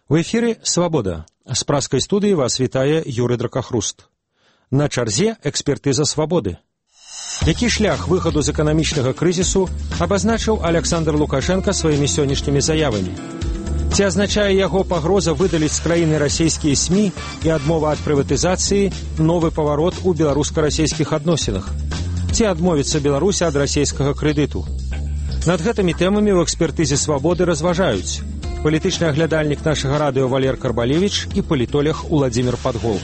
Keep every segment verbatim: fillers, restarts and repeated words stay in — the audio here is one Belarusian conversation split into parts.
У эфіры «Свабода». З праскай студыі вас вітае Юрый Дракахруст. На чарзе экспертыза свабоды. Які шлях выхаду з эканамічнага крызісу абазначыў Александр Лукашенко сваімі сённяшнімі заявамі? Ці азначае яго пагроза выдаліць з краіны расійскія СМІ і адмова ад прыватызацыі новы паварот у беларуска-расійскіх адносінах? Ці адмовіцца Беларусь ад расійскага крэдыту? Над гэтымі тэмамі ў экспертызе свабоды разважаюць палітычны аглядальнік нашага радыё Валер Карбалевіч і палітолог Уладзімір Падгол.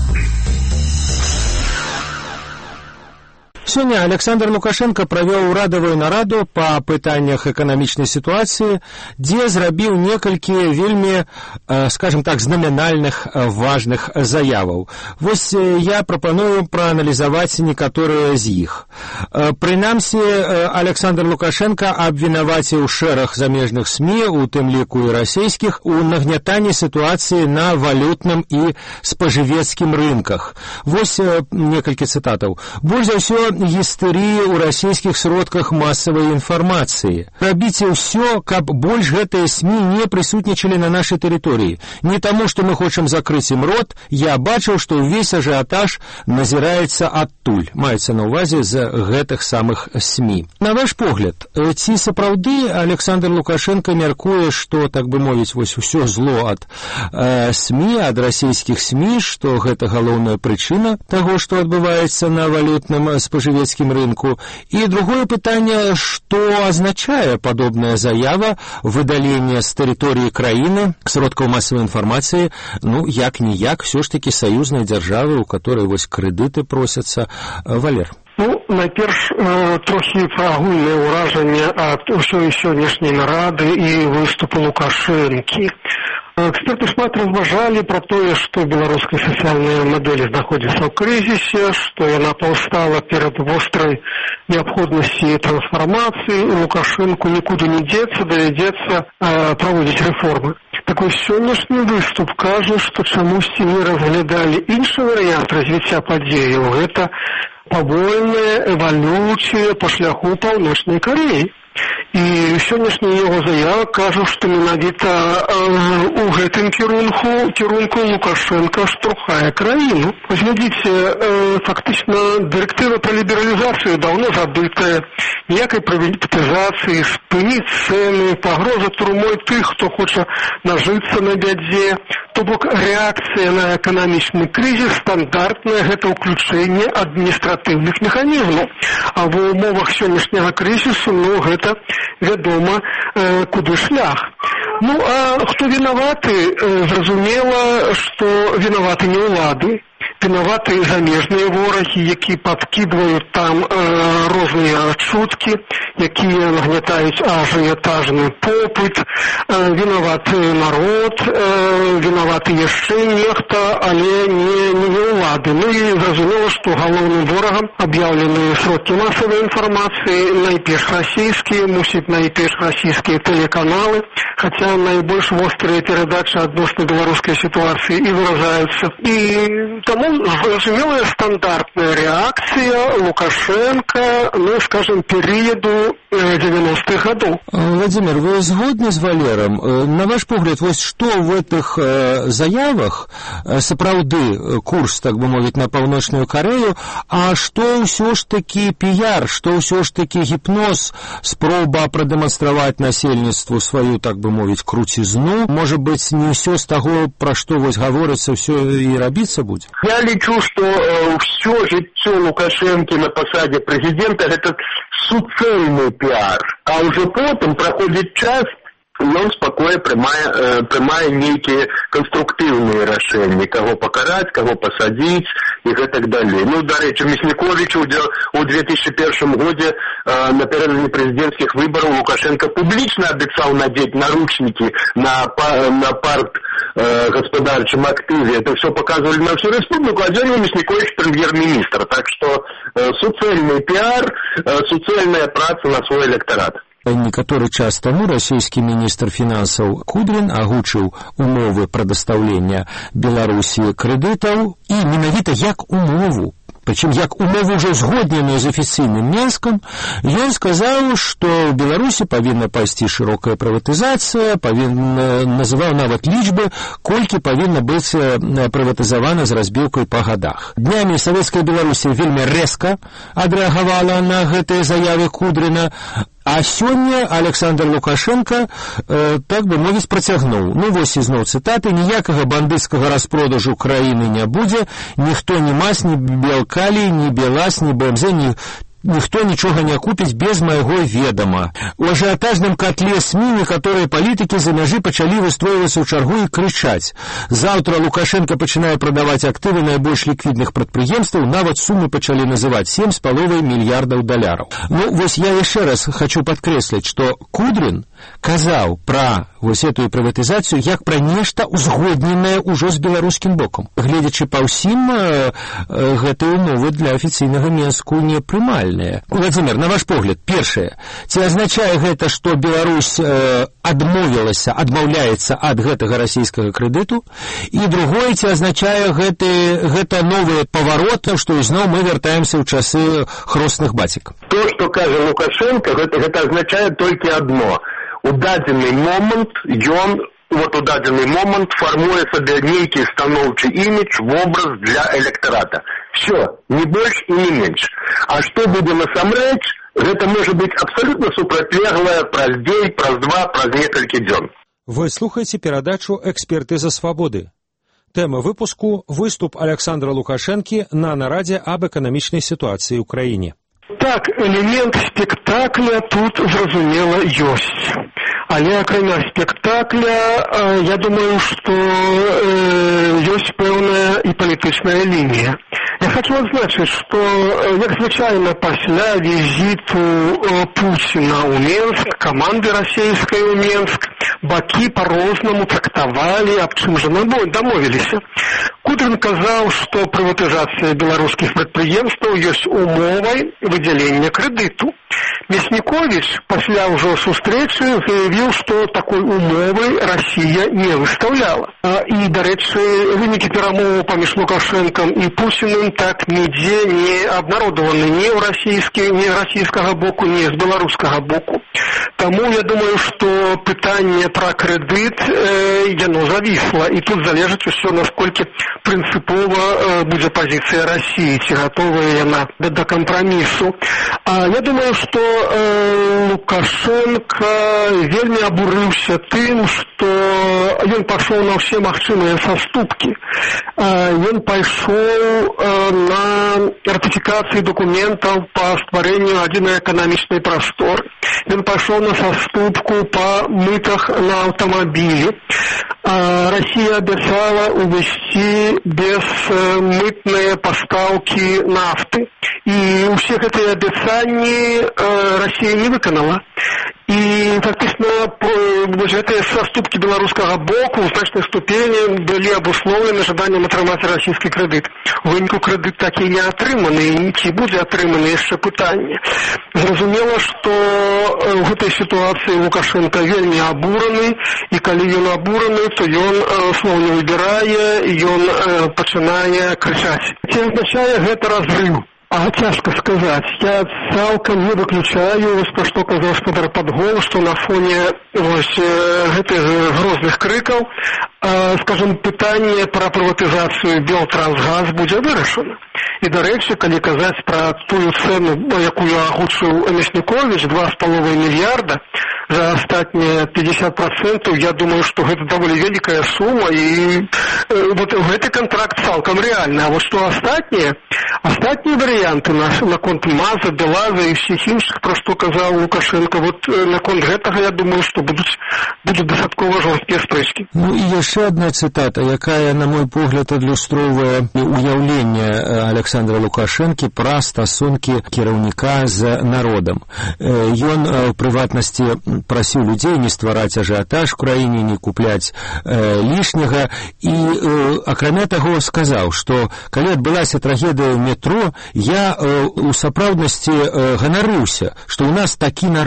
Сёння Александр Лукашенко правёў урадавую нараду па пытаннях эканамічнай сітуацыі, дзе зрабіў некалькі вельмі, скажем так, знамінальных важных заяваў. Вось я прапаную прааналізаваць некаторыя з іх. Прынамсі, Александр Лукашенко абвінаваціў шэраг замежных СМІ, у тым ліку і расійскіх, у нагнятанні сітуацыі на валютным і спажывецкім рынках. Вось некалькі цытатаў. Больш за ўсё гістэрыі ў расійскіх сродках масавай інфармацыі. Рабіце ўсё, каб больш гэтыя СМІ не прысутнічалі на нашай тэрыторыі. Не таму, што мы хочам закрыць ім рот, я бачыў, што ўвесь ажыятаж назіраецца адтуль. Маецца на ўвазе з гэтых самых СМІ. На ваш погляд, ці сапраўды Александр Лукашенко мяркуе, што, так бы мовіць, вось усё зло ад э, СМІ, ад расійскіх СМІ, што гэта галоўная прычына таго, што адбываецца на валютным спажывецкім жывецкім рынку. І другое пытанне, што азначае падобная заява выдалення з тэрыторыі краіны сродкаў масавай інфармацыі, ну, як-ніяк, ўсё ж такі саюзнай дзяржавы, у которой вось крэдыты просяцца. Валер. Ну, найперш, э, трохі пра агульнае ўражанне ад усёй сённяшняй нарады і выступу Лукашэнкі. Эксперты шмат разважалі пра тое, што беларуская сацыяльная мадэль знаходзіцца ў крызісе, што яна паўстала перад вострай неабходнасці трансфармацыі, і Лукашэнку нікуды не дзецца, давядзецца э, праводзіць рэформы. Так вось, сённяшні выступ кажа, што чамусьці не разглядалі іншы варыянт развіцця падзеяў. Гэта павольная эвалюцыя па шляху Паўночнай Кареі. І сённяшняя яго заява кажа, што менавіта э, у гэтым кірунку, кірунку Лукашенко штурхае краіну. Глядзіце, э, фактычна дырэктыва пра лібералізацыю даўно забытая, ніякай прыватызацыі, спыніць цэны, пагроза турмой тых, хто хоча нажыцца на бядзе. То бок рэакцыя на эканамічны крызіс стандартная, гэта ўключэнне адміністратыўных механізмаў. А ва ўмовах сённяшняга крызісу, ну, гэта вядома, э, куды шлях. Ну, а хто вінаваты? Э, зразумела, што вінаваты не ўлады, вінаваты замежныя ворагі, які падкідваюць там э, розныя чуткі, якія нагнятаюць ажыятажны попыт, э, вінаваты народ, э, вінаваты яшчэ нехта, але не, не ўлады. Ну і зразумела, што галоўным ворагам аб'яўленыя сродкі масавай інфармацыі, найперш расійскія, мусіць найперш расійскія тэлеканалы, хаця найбольш вострыя перадачы адносна беларускай сітуацыі і выражаюцца. І таму зразумелая стандартная рэакцыя Лукашенко, ну, скажем, перыяду девяностых гадоў. Владимир, вы згодны з Валером? На ваш погляд, вось што в этих заявах сапраўды курс, так бы мовіць, на Паўночную Карею, а што ўсё ж такі піяр, што ўсё ж такі гіпноз, спроба прадэманстраваць насельніцтву сваю, так бы мовіць, круцізну? Можа быць, не ўсё з таго, пра што вось гаворыцца, ўсё і рабіцца будзе? Я лічу, што э, ўсё жыццё Лукашэнкі на пасадзе прэзідэнта гэта суцэльны піар, а ўжо потым праходзіць час, ён спакойна прымае, э, прымае нейкія канструктыўныя рашэнні, каго пакараць, каго пасадзіць і гэтак далей. Ну, дарэчы, Мясніковіч у две тысячи первом годзе э, напярэдадні прэзідэнцкіх выбараў Лукашенко публічна абяцаў надзець наручнікі на, на парт э, гаспадарчым актыве. Это все показывали на всю республику, а Дзёнів Мясніковіч прем'єр-міністр. Так что э, суцэльны піар, э, суцэльная праца на свой электарат. Некаторы час таму расійскі міністр фінансаў Кудрин агучыў умовы прадастаўлення Беларусі крэдытаў, і менавіта як умову прычым як умову ўжо згодненую з афіцыйным Менскам, ён сказаў, што ў Беларусі павінна пайсці шырокая прыватызацыя, павінна, называў нават лічбы, колькі павінна быць прыватызавана з разбіўкай па гадах. Днямі савецкая Беларусі вельмі рэзка адрэагавала на гэтыя заявы Кудрина, а сёння Александр Лукашенко, э, так бы мовіць, працягнуў. Ну, вось ізноў цытаты: «Ніякага бандыцкага распродажу краіны не будзе, ніхто ні мазь, ні белкалій, ні белаз, ні бэ эм зэ, ні ніхто нічога не купіць без майго ведама». У ажыятажным котле СМИ некаторыя палітыкі за мяжы пачалі выстроiвацца ў чаргу і крычаць: «Заўтра Лукашенко пачынае прадаваць актывы найбольш ліквідных прадпрыемстваў», нават сумы пачалі называць сем з паловай мільярдаў даляраў. Ну, вось я яшчэ раз хочу падкрэсліць, што Кудрин казаў пра вось эту прыватызацыю як пра нешта узгодненае ўжо з беларускім бокам. Гледзячы па ўсім, э, э, гэтыя умовы для афіцыйнага Менску не прымальныя. Владимир, на ваш погляд, першае, ці азначае гэта, што Беларусь э, адмовілася, адмаўляецца ад гэтага расійскага крэдыту, і другое, ці азначае гэты, гэта новыя павароты, што ізноў мы вяртаемся ў часы хросных бацік? То, што кажа Лукашенко, гэта, гэта азначае толькі адно. У дадзены момант ён вот у дадзены момант фармуе сабе нейкі станоўчы імідж, вобраз для электарата. Все, не больш і не менш. А што будзе насамрэч, гэта можа быць абсалютна супрацьлеглае праз дзень, праз два, праз некалькі дзён. Вы слухаеце перадачу «Экспертыза свабоды». Тэма выпуску – выступ Александра Лукашэнкі на нарадзе аб эканамічнай сітуацыі ў краіне. Так, элемент спектакля тут, зразумела, ёсць. Але акрамя спектакля, я думаю, што ёсць пэўная і палітычная лінія. Я хочу адзначыць, што, як звычайна, пасля візіту Пуціна ў Менск, каманды расійскай у Менск, бакі па-рознаму трактавалі, аб чым жа дамовіліся. Кудрин казаў, што прыватызацыя беларускіх прадпрыемстваў ёсць умовай выдзялення крэдыту. Мясніковіч пасля ўжо сустрэчы заявіў, што такой умовы Расія не выстаўляла. І, дарэчы, вынікі перамоваў паміж Лукашэнкам і Пуціным так нідзе не абнародаваны ні ў расійскі, ні расійскага боку, ні з беларускага боку. Таму я думаю, што пытанне пра крэдыт э, яно завісла, і тут залежыць усё, насколькі прынцыпова э, будзе пазіцыя Расіі, ці гатовая яна да, да кампрамісу. А я думаю, што э, Лукашенко вельмі абурыўся тым, што ён пайшоў на ўсе магчымыя саступкі. Э, ён пайшоў э, на ратыфікацыі дакументаў па стварэнню адзінай эканамічнай прасторы. Ён пайшоў на саступку па мытах на аўтамабілі. А Расія абяцала увесці безмытныя пастаўкі нафты. І ўсе гэтыя абяцанні Расія не выканала. І фактычна гэтыя саступкі беларускага боку ў значнай ступені былі абусловлены жаданнем атрымаць расійскі крэдыт. У выніку крэдыт так і не атрыманы, і ці будзе атрыманы, яшчэ пытанне. Зразумела, што ў гэтай сітуацыі Лукашенко вельмі абураны, і калі ён абураны, то ён слоў не выбірае, і ён пачынае крычаць. Ці азначае гэта разрыв? А цяжка сказаць. Я цалкам не выключаю, вось пра што казаў гаспадар Падгол, што на фоне вось гэтых грозных крыкаў, э, скажем, пытанне пра прыватызацыю Белтрансгаз будзе вырашана. І, дарэчы, калі казаць пра тую цэну, якую агучыў Мясніковіч, два з паловай мільярда за астатнія пятьдесят процентаў, я думаю, што гэта даволі вялікая сума, і э, вот гэты кантракт цалкам рэальны. А вот што астатнія, астатнія варыянты на, наконт МАЗа, Белаза і ўсіх іншых, пра што казаў Лукашенко, вот э, наконт гэтага, я думаю, што будуць, будуць дастаткова жорсткія спрэчкі. Ну і яшчэ адна цытата, якая, на мой погляд, адлюстроўвае уяўленне Александра Лукашэнкі пра стасункі кіраўніка з народам. Ён, у прыватнасці, прасіў людзей не ствараць ажыятаж у краіне, не купляць э, лішняга, і э, акрамя таго сказаў, што калі адбылася трагедыя ў метро, я э, у сапраўднасці э, ганарыўся, што ў нас такі народ.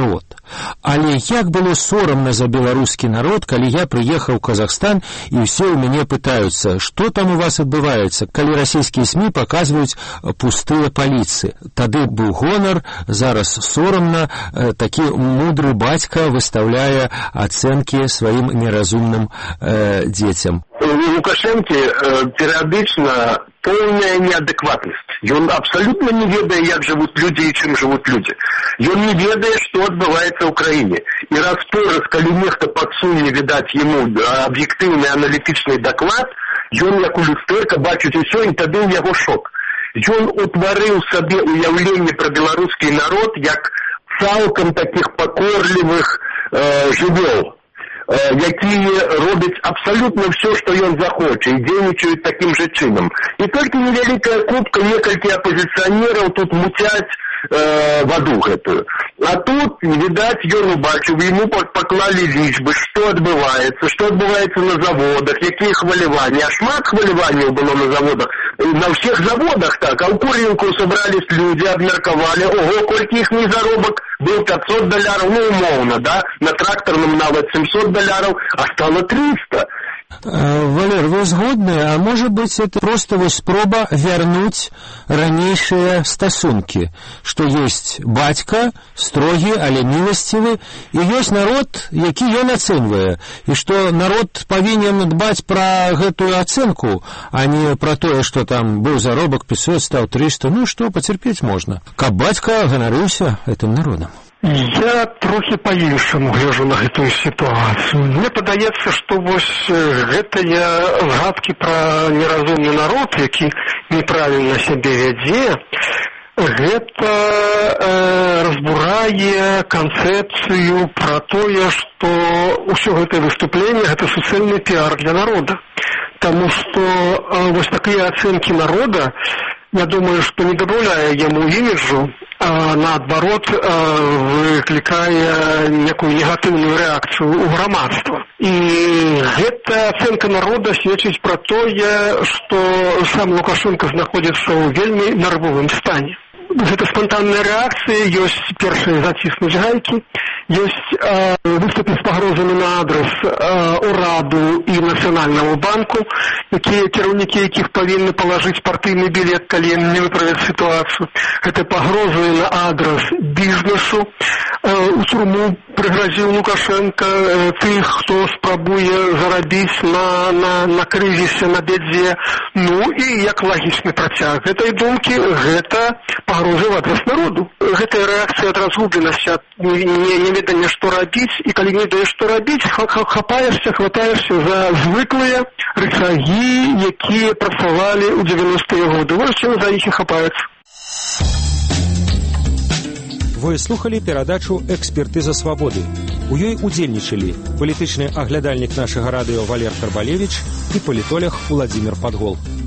Але як было сорамна за беларускі народ, калі я прыехаў у Казахстан, і ўсе ў мяне пытаюцца, што там у вас адбываецца, калі расійскія СМІ паказваюць пустыя паліцы. Тады быў гонар, зараз сорамна, такі мудры бацька выстаўляе ацэнкі сваім неразумным э, дзецям. У Лукашэнкі э, перыядычна поўная неадэкватнасць. Ён абсалютна не ведае, як жывуць людзі і чым жывуць людзі. Ён не ведае, што адбываецца ў краіне. І раз-пораз, калі нехта падсуне, відаць, яму аб'ектыўны аналітычны даклад, ён, як у люстэрка, бачыць усё, і тады ў яго шок. Ён утварыў сабе уяўленне пра беларускі народ як цалкам такіх пакорлівых э, жывёл, якія робяць абсалютна ўсё, што ён захоча, і дзейнічаюць такім жа чынам. І толькі невялікая купка, некалькі апозіцыянераў тут муцяць э, ваду гэтую. А тут, відаць, ён убачыў, ему паклалі лічбы, што адбываецца, што адбываецца на заводах, якія хваляванні. А шмат хваляванняў было на заводах. На ўсіх заводах так, а ў Куренку сабрались людзі, абмеркавалі, ого, колькі іх заробак быў пятьсот даляраў, ну, умоўна, да, на трактарным нават семьсот даляраў, а стало триста. Валер, вы згодны? А может быть, это просто вось спроба вярнуць ранейшыя стасункі, што ёсць бацька, строгі, але міласцівы, і ёсць народ, які ён ацэньвае, і што народ павінен дбаць пра гэтую ацэнку, а не пра тое, што там быў заробак пятьсот, стаў триста, ну што, пацярпець можна. Каб бацька ганарыўся гэтым народам. Я трохі па-іншаму гляжу на гэтую сітуацыю. Мне падаецца, што вось гэтыя згадкі пра неразумны народ, які неправільна сябе вядзе, гэта э, разбурае канцэпцыю пра тое, што ўсё гэтае выступленне гэта суцэльны піар для народа. Таму што э, вось такія ацэнкі народа, я думаю, што не дабаўляе яму іміджу, а наадварот выклікае некую негатыўную рэакцыю ў грамадства. І гэта ацэнка народа сведчыць пра тое, што сам Лукашенко знаходзіцца ў вельмі нервовым стане. Гэта спантанная рэакцыя, ёсць першыя заціснуць гайкі, ёсць э, выступы з пагрозамі на адрес э, ураду і Нацыянальнаму банку, якія кіраўнікі якіх павінны палажыць партыйны білет, калі яны не выправяць сітуацыю. Гэта пагрозы на адрес бізнесу. Э, у турму прыгразіў Лукашенко э, тых, хто спрабуе зарабіць на, на, на крызісе, на бядзе. Ну і як лагічны працяг гэтай думкі, гэта пагрозы в адрес народу. Гэтая рэакцыя ад разгубленасці, ад неведання, што рабіць, і калі не ведаеш, што рабіць, хапаешся, хватаешся за звыклыя рычагі, якія працавалі ў дзевяностыя годы. Вось чым за іх і хапаецца. Вы слухали перадачу «Экспертыза свабоды». У ёй удзельнічалі палітычны аглядальнік нашага радыё Валер Карбалевіч і палітолог Владзімир Падгол.